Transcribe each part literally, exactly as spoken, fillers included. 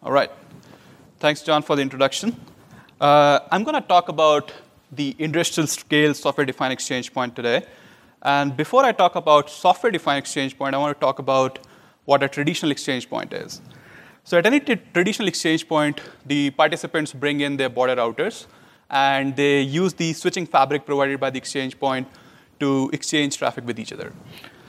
All right. Thanks, John, for the introduction. Uh, I'm going to talk about the industrial scale software-defined exchange point today. And before I talk about software-defined exchange point, I want to talk about what a traditional exchange point is. So at any traditional exchange point, the participants bring in their border routers, and they use the switching fabric provided by the exchange point to exchange traffic with each other.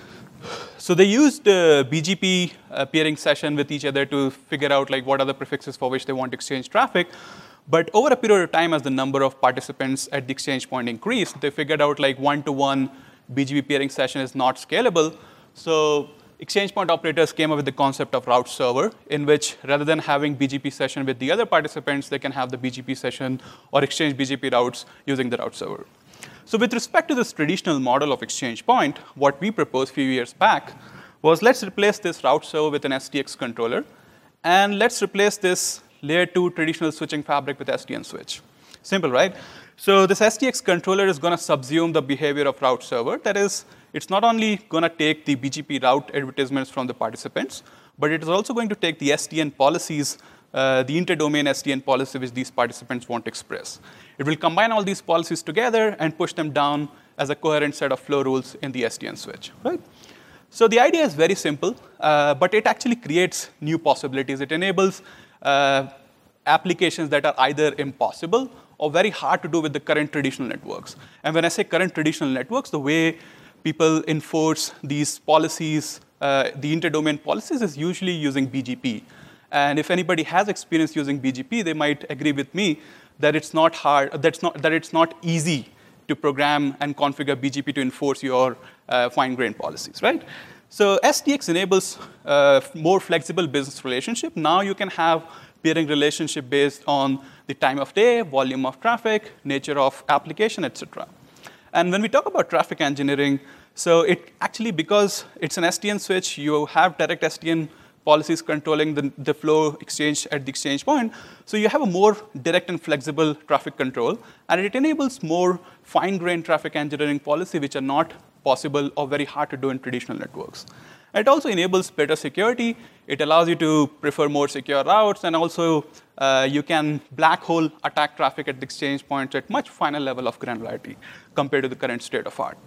So they used uh, B G P uh, peering session with each other to figure out like what are the prefixes for which they want to exchange traffic. But over a period of time, as the number of participants at the exchange point increased, they figured out like one-to-one B G P peering session is not scalable. So exchange point operators came up with the concept of route server, in which rather than having B G P session with the other participants, they can have the B G P session or exchange B G P routes using the route server. So with respect to this traditional model of exchange point, what we proposed a few years back was let's replace this route server with an S T X controller, and let's replace this layer two traditional switching fabric with S D N switch. Simple, right? So this S T X controller is going to subsume the behavior of route server. That is, it's not only going to take the B G P route advertisements from the participants, but it is also going to take the S D N policies, uh, the inter-domain S D N policy which these participants want to express. It will combine all these policies together and push them down as a coherent set of flow rules in the S D N switch, right? So the idea is very simple, uh, but it actually creates new possibilities. It enables uh, applications that are either impossible or very hard to do with the current traditional networks. And when I say current traditional networks, the way people enforce these policies, uh, the inter-domain policies, is usually using B G P. And if anybody has experience using B G P, they might agree with me that it's not hard, that's not, that it's not easy to program and configure B G P to enforce your uh, fine-grained policies, right? So S T X enables uh, more flexible business relationship. Now you can have peering relationship based on the time of day, volume of traffic, nature of application, et cetera. And when we talk about traffic engineering, so it actually, because it's an S D N switch, you have direct S D N policies controlling the, the flow exchange at the exchange point. So you have a more direct and flexible traffic control, and it enables more fine-grained traffic engineering policy, which are not possible or very hard to do in traditional networks. It also enables better security. It allows you to prefer more secure routes, and also uh, you can black hole attack traffic at the exchange points at much finer level of granularity compared to the current state of art.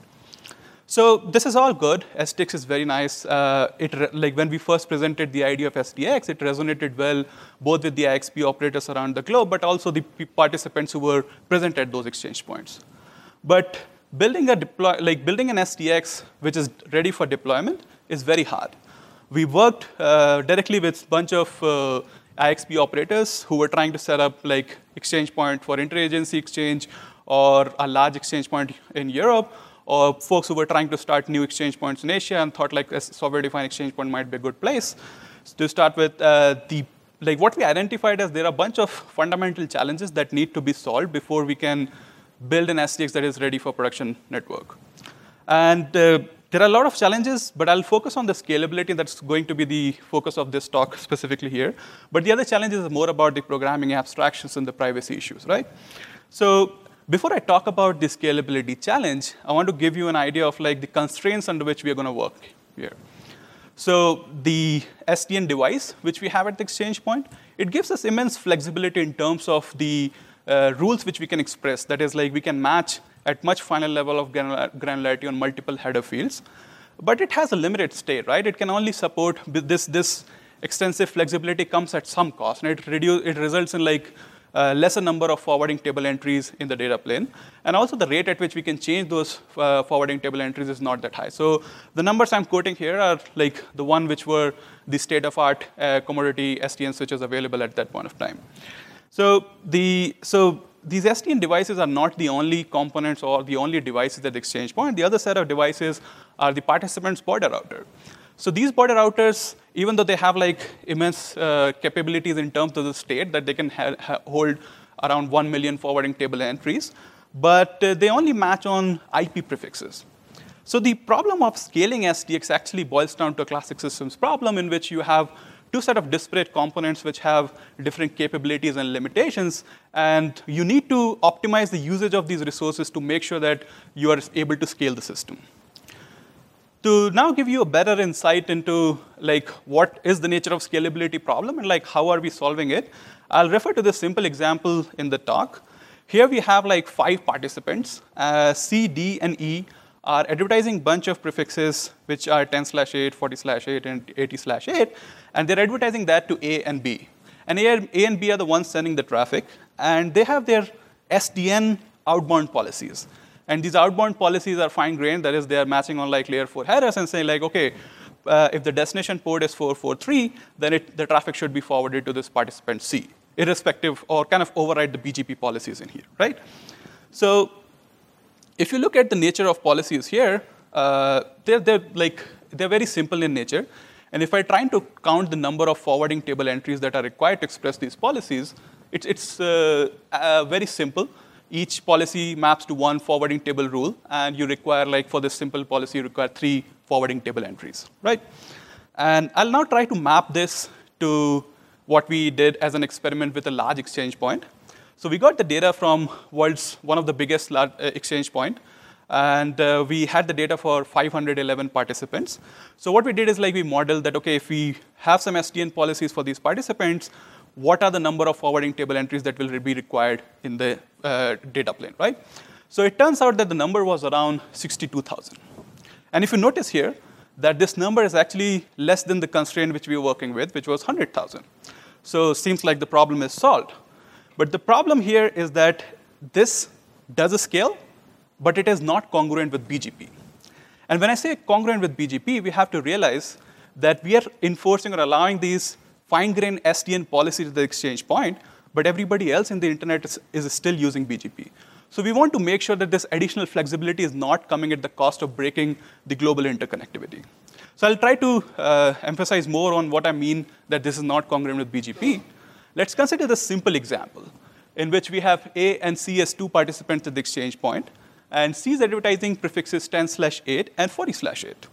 So this is all good. S T X is very nice. Uh, it like when we first presented the idea of S D X, it resonated well both with the I X P operators around the globe, but also the participants who were present at those exchange points. But building a deploy, like building an S D X which is ready for deployment is very hard. We worked uh, directly with a bunch of uh, I X P operators who were trying to set up like exchange point for interagency exchange or a large exchange point in Europe, or folks who were trying to start new exchange points in Asia and thought like a software-defined exchange point might be a good place. So to start with, uh, the like what we identified as there are a bunch of fundamental challenges that need to be solved before we can build an S D X that is ready for production network. And uh, there are a lot of challenges, but I'll focus on the scalability. That's going to be the focus of this talk specifically here. But the other challenges are more about the programming abstractions and the privacy issues, right? So before I talk about the scalability challenge, I want to give you an idea of like the constraints under which we are going to work here. So the S D N device, which we have at the exchange point, it gives us immense flexibility in terms of the uh, rules which we can express. That is, like we can match at much finer level of granularity on multiple header fields. But it has a limited state, right? It can only support this, this extensive flexibility comes at some cost, and it, reduce, it results in like Uh, lesser number of forwarding table entries in the data plane. And also the rate at which we can change those uh, forwarding table entries is not that high. So the numbers I'm quoting here are like the one which were the state-of-art uh, commodity S D N switches available at that point of time. So, the, so these S D N devices are not the only components or the only devices at the exchange point. The other set of devices are the participants' border router. So these border routers, even though they have like immense uh, capabilities in terms of the state that they can ha ha hold around one million forwarding table entries, but uh, they only match on I P prefixes. So the problem of scaling S D X actually boils down to a classic systems problem in which you have two set of disparate components which have different capabilities and limitations, and you need to optimize the usage of these resources to make sure that you are able to scale the system. To now give you a better insight into like what is the nature of scalability problem and like how are we solving it, I'll refer to this simple example in the talk. Here we have like five participants. Uh, C, D, and E are advertising bunch of prefixes which are ten slash eight, forty slash eight, and eighty slash eight, and they're advertising that to A and B. And A, A and B are the ones sending the traffic, and they have their S D N outbound policies. And these outbound policies are fine-grained. That is, they are matching on like layer four headers and saying like, okay, uh, if the destination port is four four three, then it, the traffic should be forwarded to this participant C, irrespective, or kind of override the B G P policies in here, right? So if you look at the nature of policies here, uh, they're, they're like they're very simple in nature. And if I try to count the number of forwarding table entries that are required to express these policies, it's, it's uh, uh, very simple. Each policy maps to one forwarding table rule, and you require, like for this simple policy, you require three forwarding table entries, right? And I'll now try to map this to what we did as an experiment with a large exchange point. So we got the data from world's one of the biggest large, uh, exchange point, and uh, we had the data for five hundred eleven participants. So what we did is like we modeled that, okay, if we have some S D N policies for these participants, what are the number of forwarding table entries that will be required in the uh, data plane, right? So it turns out that the number was around sixty-two thousand. And if you notice here, that this number is actually less than the constraint which we were working with, which was one hundred thousand. So it seems like the problem is solved. But the problem here is that this does a scale, but it is not congruent with B G P. And when I say congruent with B G P, we have to realize that we are enforcing or allowing these fine-grained S D N policies at the exchange point, but everybody else in the internet is, is still using B G P. So we want to make sure that this additional flexibility is not coming at the cost of breaking the global interconnectivity. So I'll try to uh, emphasize more on what I mean that this is not congruent with B G P. Let's consider this simple example in which we have A and C as two participants at the exchange point, and C is advertising prefixes ten slash eight and forty slash eight.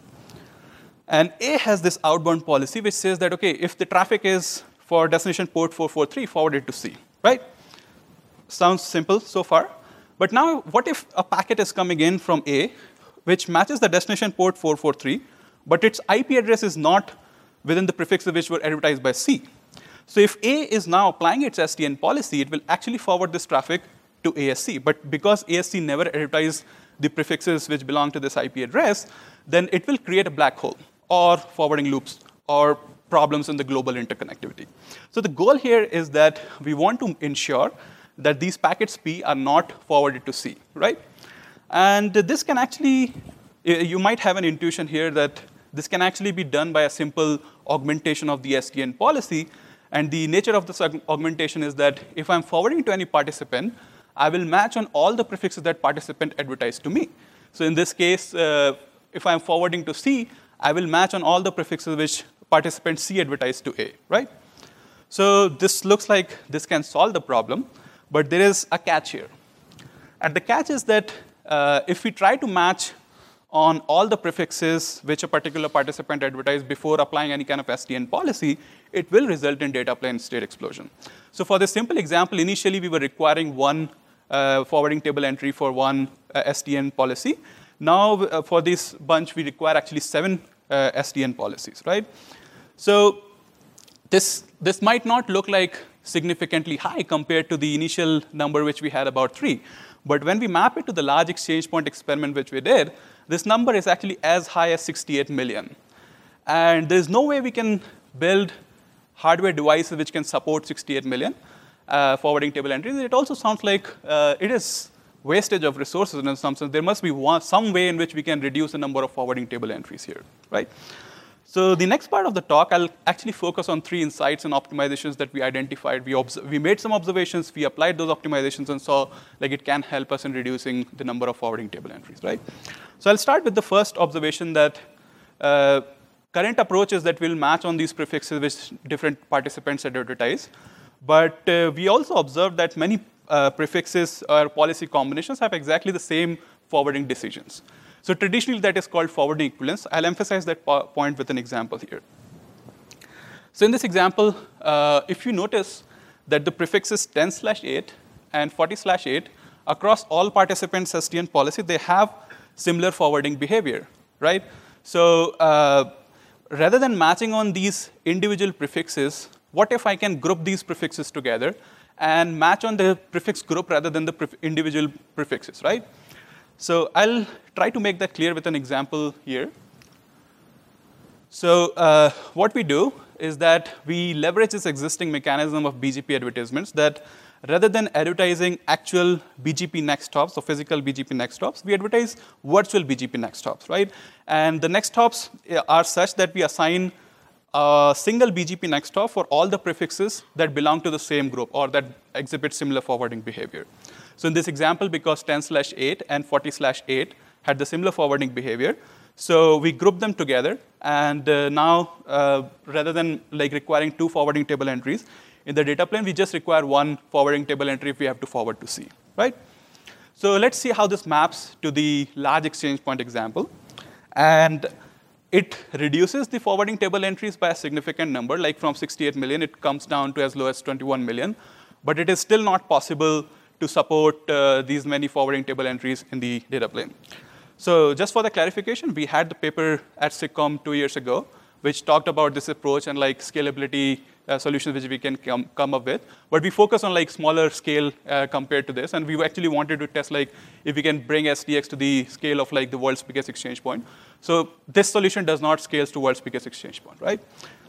And A has this outbound policy which says that, okay, if the traffic is for destination port four four three, forward it to C, right? Sounds simple so far. But now, what if a packet is coming in from A, which matches the destination port four four three, but its I P address is not within the prefixes which were advertised by C? So if A is now applying its S D N policy, it will actually forward this traffic to A S C. But because A S C never advertised the prefixes which belong to this I P address, then it will create a black hole, or forwarding loops, or problems in the global interconnectivity. So the goal here is that we want to ensure that these packets P are not forwarded to C, right? And this can actually, you might have an intuition here that this can actually be done by a simple augmentation of the S D N policy. And the nature of this augmentation is that if I'm forwarding to any participant, I will match on all the prefixes that participant advertised to me. So in this case, uh, if I'm forwarding to C, I will match on all the prefixes which participant C advertised to A, right? So this looks like this can solve the problem, but there is a catch here. And the catch is that uh, if we try to match on all the prefixes which a particular participant advertised before applying any kind of S D N policy, it will result in data plane state explosion. So for this simple example, initially we were requiring one uh, forwarding table entry for one uh, S D N policy. Now uh, for this bunch, we require actually seven uh, S D N policies, right? So this, this might not look like significantly high compared to the initial number which we had about three. But when we map it to the large exchange point experiment which we did, this number is actually as high as sixty-eight million. And there's no way we can build hardware devices which can support sixty-eight million uh, forwarding table entries. It also sounds like uh, it is wastage of resources in some sense. There must be one, some way in which we can reduce the number of forwarding table entries here, right? So the next part of the talk, I'll actually focus on three insights and optimizations that we identified. We, we made some observations, we applied those optimizations, and saw like it can help us in reducing the number of forwarding table entries, right? So I'll start with the first observation that uh, current approach is that we'll match on these prefixes which different participants had advertised. But uh, we also observed that many uh, prefixes or policy combinations have exactly the same forwarding decisions. So traditionally, that is called forwarding equivalence. I'll emphasize that po point with an example here. So in this example, uh, if you notice that the prefixes ten slash eight and forty slash eight, across all participants' S D N policy, they have similar forwarding behavior, right? So uh, rather than matching on these individual prefixes, what if I can group these prefixes together and match on the prefix group rather than the pref individual prefixes, right? So I'll try to make that clear with an example here. So uh, what we do is that we leverage this existing mechanism of B G P advertisements that rather than advertising actual B G P next stops or physical B G P next stops, we advertise virtual B G P next stops, right? And the next stops are such that we assign a single B G P next stop for all the prefixes that belong to the same group or that exhibit similar forwarding behavior. So in this example, because ten slash eight and forty slash eight had the similar forwarding behavior, so we group them together, and uh, now uh, rather than like requiring two forwarding table entries in the data plane, we just require one forwarding table entry if we have to forward to C, right? So let's see how this maps to the large exchange point example. And it reduces the forwarding table entries by a significant number, like from sixty-eight million, it comes down to as low as twenty-one million. But it is still not possible to support uh, these many forwarding table entries in the data plane. So just for the clarification, we had the paper at SIGCOMM two years ago, which talked about this approach and like scalability uh, solutions which we can come, come up with. But we focus on like smaller scale uh, compared to this. And we actually wanted to test like if we can bring S D X to the scale of like the world's biggest exchange point. So this solution does not scale to world's biggest exchange point, right?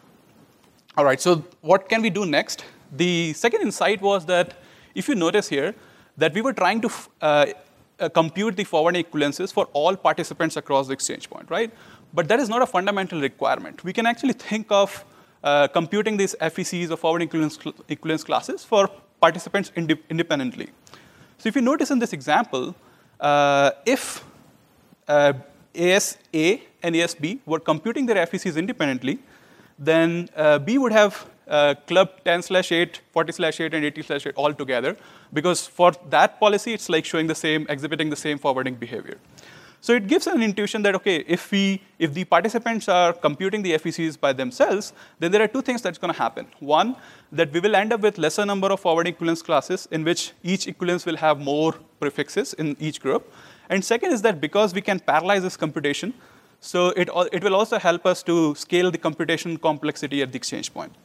All right, so what can we do next? The second insight was that if you notice here, that we were trying to uh, uh, compute the forwarding equivalences for all participants across the exchange point, right? But that is not a fundamental requirement. We can actually think of uh, computing these F E Cs or forwarding equivalence, cl equivalence classes for participants inde independently. So if you notice in this example, uh, if uh, A S A and A S B were computing their F E Cs independently, then uh, B would have uh, clubbed ten slash eight, forty slash eight, and eighty slash eight all together, because for that policy, it's like showing the same, exhibiting the same forwarding behavior. So it gives an intuition that, okay, if, we, if the participants are computing the F E Cs by themselves, then there are two things that's going to happen. One, that we will end up with lesser number of forwarding equivalence classes in which each equivalence will have more prefixes in each group. And second is that because we can parallelize this computation, so it, it will also help us to scale the computation complexity at the exchange point.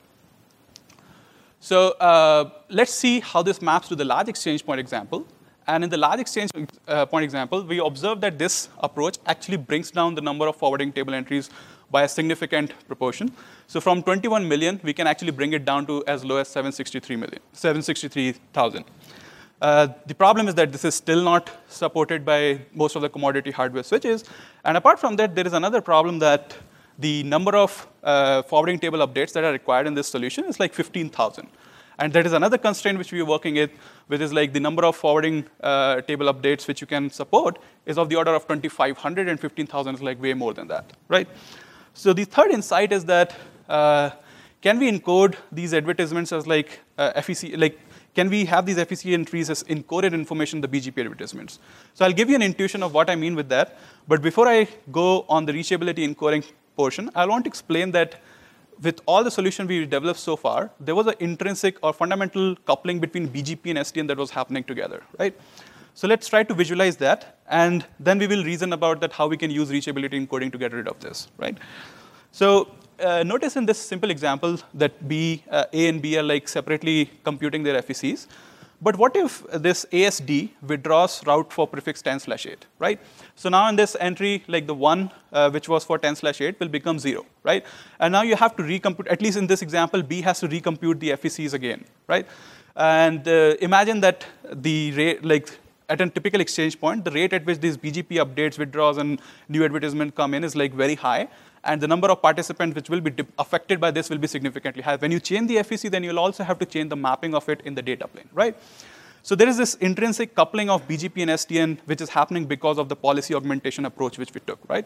So uh, let's see how this maps to the large exchange point example. And in the large exchange uh, point example, we observe that this approach actually brings down the number of forwarding table entries by a significant proportion. So from twenty-one million, we can actually bring it down to as low as seven hundred sixty-three thousand. Uh, the problem is that this is still not supported by most of the commodity hardware switches. And apart from that, there is another problem that the number of uh, forwarding table updates that are required in this solution is like fifteen thousand. And that is another constraint which we are working with, which is like the number of forwarding uh, table updates which you can support is of the order of twenty-five hundred, and fifteen thousand is like way more than that, right? So the third insight is that uh, can we encode these advertisements as like uh, F E C, like can we have these F E C entries as encoded information in the B G P advertisements? So I'll give you an intuition of what I mean with that. But before I go on the reachability encoding portion, I want to explain that with all the solutions we developed so far, there was an intrinsic or fundamental coupling between B G P and S D N that was happening together, right? So let's try to visualize that, and then we will reason about that how we can use reachability encoding to get rid of this, right? So uh, notice in this simple example that B, uh, A and B are like separately computing their F E Cs. But what if this A S D withdraws route for prefix ten slash eight, right? So now in this entry, like the one uh, which was for ten slash eight will become zero, right? And now you have to recompute, at least in this example, B has to recompute the F E Cs again, right? And uh, imagine that the rate, like at a typical exchange point, the rate at which these B G P updates, withdraws, and new advertisements come in is like very high. And the number of participants which will be affected by this will be significantly high. When you change the F E C, then you'll also have to change the mapping of it in the data plane, right? So there is this intrinsic coupling of B G P and S D N, which is happening because of the policy augmentation approach which we took, right?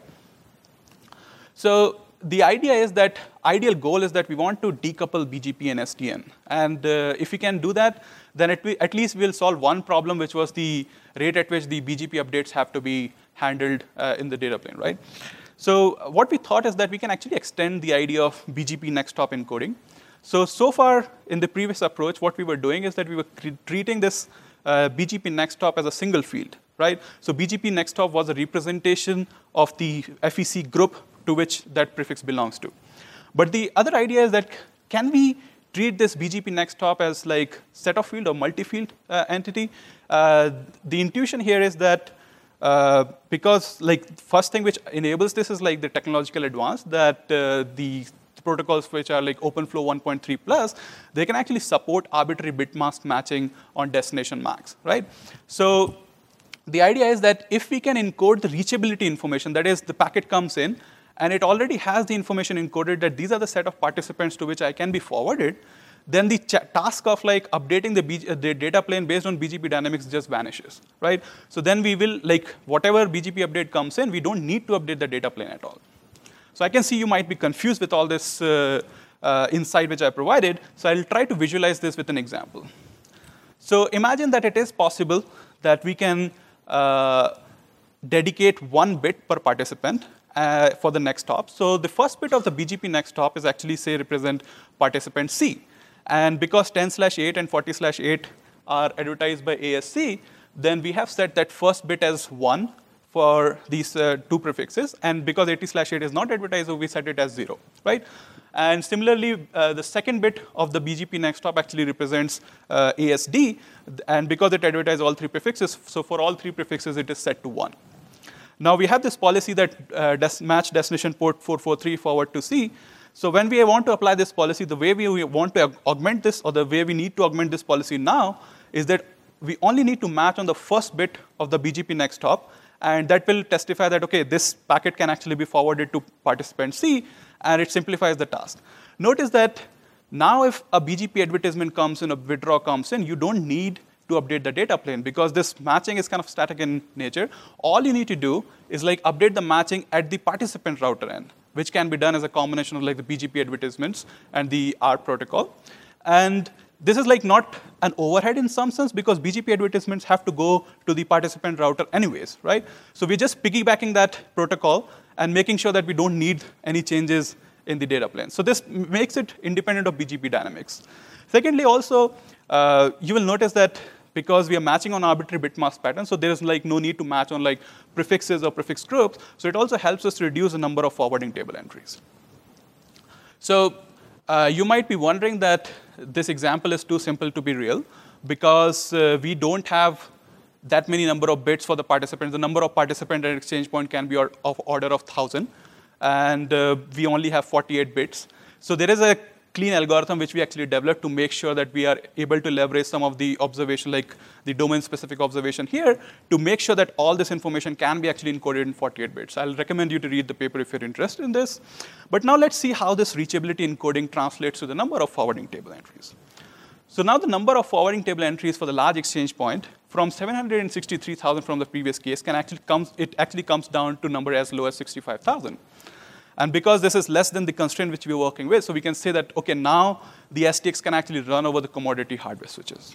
So the idea is that ideal goal is that we want to decouple B G P and S D N. And uh, if we can do that, then at, at least we'll solve one problem, which was the rate at which the B G P updates have to be handled uh, in the data plane, right? So what we thought is that we can actually extend the idea of B G P next hop encoding. So, so far in the previous approach, what we were doing is that we were treating this uh, B G P next hop as a single field, right? So B G P next hop was a representation of the F E C group to which that prefix belongs to. But the other idea is that can we treat this B G P next hop as like set of field or multi-field uh, entity? Uh, the intuition here is that uh, because like first thing which enables this is like the technological advance that uh, the protocols which are like OpenFlow one point three plus, they can actually support arbitrary bit mask matching on destination max, right? So the idea is that if we can encode the reachability information, that is the packet comes in, and it already has the information encoded that these are the set of participants to which I can be forwarded, then the task of like updating the, B G, uh, the data plane based on B G P dynamics just vanishes, right? So then we will, like, whatever B G P update comes in, we don't need to update the data plane at all. So I can see you might be confused with all this uh, uh, insight which I provided, so I'll try to visualize this with an example. So imagine that it is possible that we can uh, dedicate one bit per participant uh, for the next hop. So the first bit of the B G P next hop is actually, say, represent participant C. And because ten slash eight and forty slash eight are advertised by A S C, then we have set that first bit as one for these uh, two prefixes. And because eighty slash eight is not advertised, so we set it as zero, right? And similarly, uh, the second bit of the B G P next hop actually represents uh, A S D. And because it advertises all three prefixes, so for all three prefixes, it is set to one. Now, we have this policy that uh, des match destination port four forty-three forward to C. So when we want to apply this policy, the way we want to augment this, or the way we need to augment this policy now, is that we only need to match on the first bit of the B G P next hop, and that will testify that, OK, this packet can actually be forwarded to participant C, and it simplifies the task. Notice that now if a B G P advertisement comes in, a withdraw comes in, you don't need to update the data plane, because this matching is kind of static in nature. All you need to do is like update the matching at the participant router end, which can be done as a combination of like the B G P advertisements and the A R P protocol. And this is like not an overhead in some sense, because B G P advertisements have to go to the participant router anyways, right? So we're just piggybacking that protocol and making sure that we don't need any changes in the data plane. So this makes it independent of B G P dynamics. Secondly, also, uh, you will notice that because we are matching on arbitrary bit mask patterns, so there is like no need to match on like prefixes or prefix groups. So it also helps us to reduce the number of forwarding table entries. So uh, you might be wondering that this example is too simple to be real, because uh, we don't have that many number of bits for the participants. The number of participant at exchange point can be of order of one thousand, and uh, we only have forty-eight bits. So there is a clean algorithm which we actually developed to make sure that we are able to leverage some of the observation, like the domain-specific observation here, to make sure that all this information can be actually encoded in forty-eight bits. I'll recommend you to read the paper if you're interested in this. But now let's see how this reachability encoding translates to the number of forwarding table entries. So now the number of forwarding table entries for the large exchange point from seven hundred sixty-three thousand from the previous case can actually comes, it actually comes down to a number as low as sixty-five thousand. And because this is less than the constraint which we're working with, so we can say that, OK, now the S T X can actually run over the commodity hardware switches.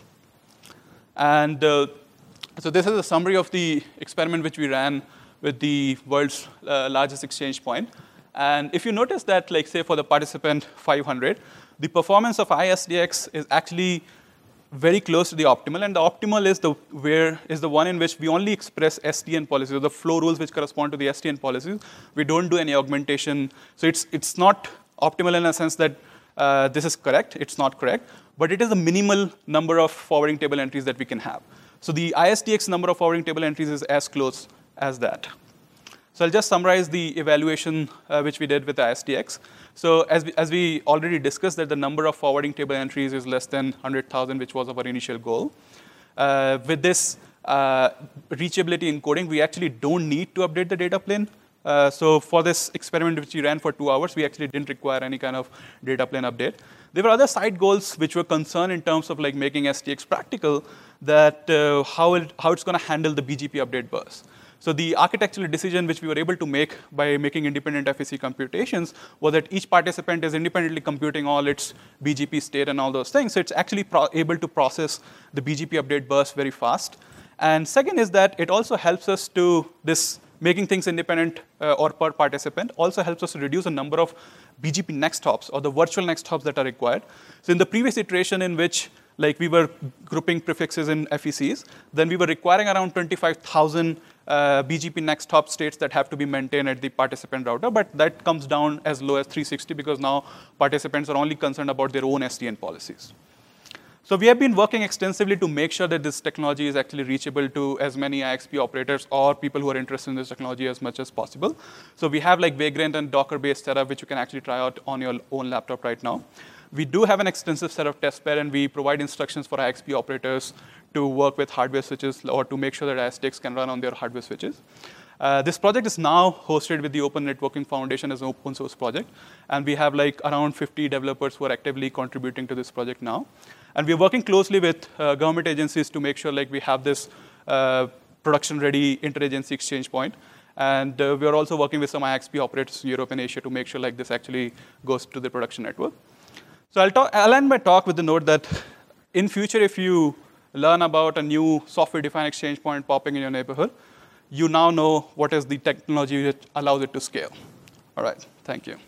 And uh, so this is a summary of the experiment which we ran with the world's uh, largest exchange point. And if you notice that, like, say, for the participant five hundred, the performance of I S D X is actually very close to the optimal. And the optimal is the, where, is the one in which we only express S T N policies, or the flow rules which correspond to the S T N policies. We don't do any augmentation. So it's, it's not optimal in a sense that uh, this is correct. It's not correct. But it is the minimal number of forwarding table entries that we can have. So the I S D X number of forwarding table entries is as close as that. So I'll just summarize the evaluation uh, which we did with I S D X. So as we, as we already discussed, that the number of forwarding table entries is less than one hundred thousand, which was our initial goal. Uh, with this uh, reachability encoding, we actually don't need to update the data plane. Uh, so for this experiment, which we ran for two hours, we actually didn't require any kind of data plane update. There were other side goals which were concerned in terms of like making S T X practical, that uh, how, it, how it's going to handle the B G P update bus. So the architectural decision which we were able to make by making independent F E C computations was that each participant is independently computing all its B G P state and all those things. So it's actually pro able to process the B G P update burst very fast. And second is that it also helps us to this making things independent uh, or per participant also helps us to reduce the number of B G P next hops or the virtual next hops that are required. So in the previous iteration in which like we were grouping prefixes in F E Cs, then we were requiring around twenty-five thousand uh, B G P next hop states that have to be maintained at the participant router, but that comes down as low as three sixty because now participants are only concerned about their own S D N policies. So we have been working extensively to make sure that this technology is actually reachable to as many I X P operators or people who are interested in this technology as much as possible. So we have like Vagrant and Docker-based setup, which you can actually try out on your own laptop right now. We do have an extensive set of test bed, and we provide instructions for I X P operators to work with hardware switches or to make sure that I S T X can run on their hardware switches. Uh, this project is now hosted with the Open Networking Foundation as an open source project. And we have like around fifty developers who are actively contributing to this project now. And we're working closely with uh, government agencies to make sure like we have this uh, production-ready interagency exchange point. And uh, we are also working with some I X P operators in Europe and Asia to make sure like this actually goes to the production network. So I'll, talk, I'll end my talk with the note that in future, if you learn about a new software-defined exchange point popping in your neighborhood, you now know what is the technology that allows it to scale. All right, thank you.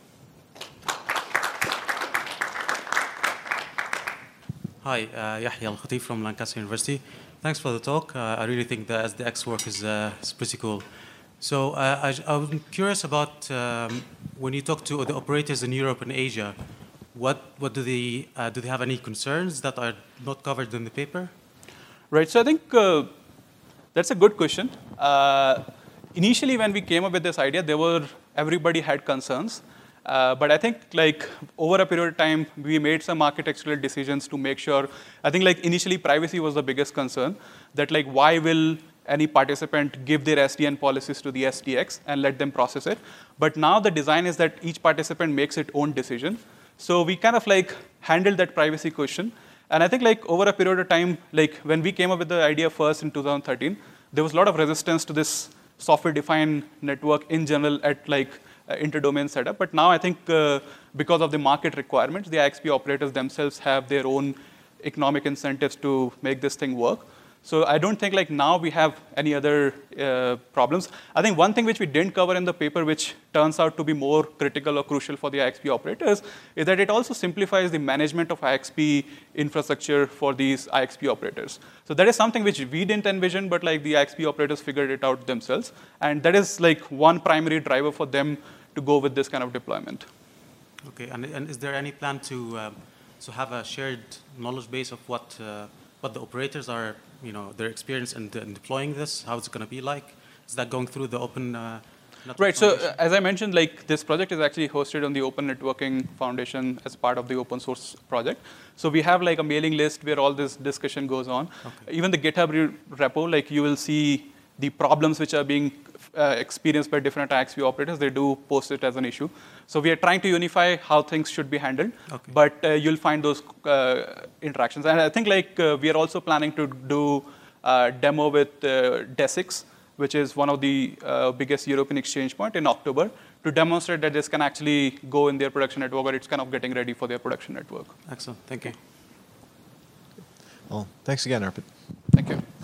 Hi, uh, Yahya Al-Khatib from Lancaster University. Thanks for the talk. Uh, I really think the S D X work is, uh, is pretty cool. So uh, I, I'm curious about um, when you talk to the operators in Europe and Asia, what, what do, they, uh, do they have any concerns that are not covered in the paper? Right, so I think uh, that's a good question. Uh, initially, when we came up with this idea, there were, everybody had concerns. Uh, but I think like over a period of time, we made some architectural decisions to make sure, I think like initially privacy was the biggest concern, that like why will any participant give their S D N policies to the S D X and let them process it. But now the design is that each participant makes its own decision. So we kind of like handled that privacy question. And I think like over a period of time, like when we came up with the idea first in two thousand thirteen, there was a lot of resistance to this software-defined network in general at like uh, inter-domain setup. But now I think uh, because of the market requirements, the I X P operators themselves have their own economic incentives to make this thing work. So I don't think like now we have any other uh, problems. I think one thing which we didn't cover in the paper, which turns out to be more critical or crucial for the I X P operators, is that it also simplifies the management of I X P infrastructure for these I X P operators. So that is something which we didn't envision, but like the I X P operators figured it out themselves. And that is like one primary driver for them to go with this kind of deployment. Okay, and, and is there any plan to, um, to have a shared knowledge base of what, uh, what the operators are, you know, their experience in, in deploying this, how it's going to be like? Is that going through the open uh, network Right, so foundation? uh, as I mentioned, like this project is actually hosted on the Open Networking Foundation as part of the open source project. So we have like a mailing list where all this discussion goes on. Okay. Even the GitHub re repo, like you will see the problems which are being uh, experienced by different I X P operators, they do post it as an issue. So we are trying to unify how things should be handled, okay. but uh, you'll find those uh, interactions. And I think like uh, we are also planning to do a demo with uh, DESIX, which is one of the uh, biggest European exchange point in October, to demonstrate that this can actually go in their production network, or it's kind of getting ready for their production network. Excellent, thank you. Well, thanks again, Arpit. Thank you.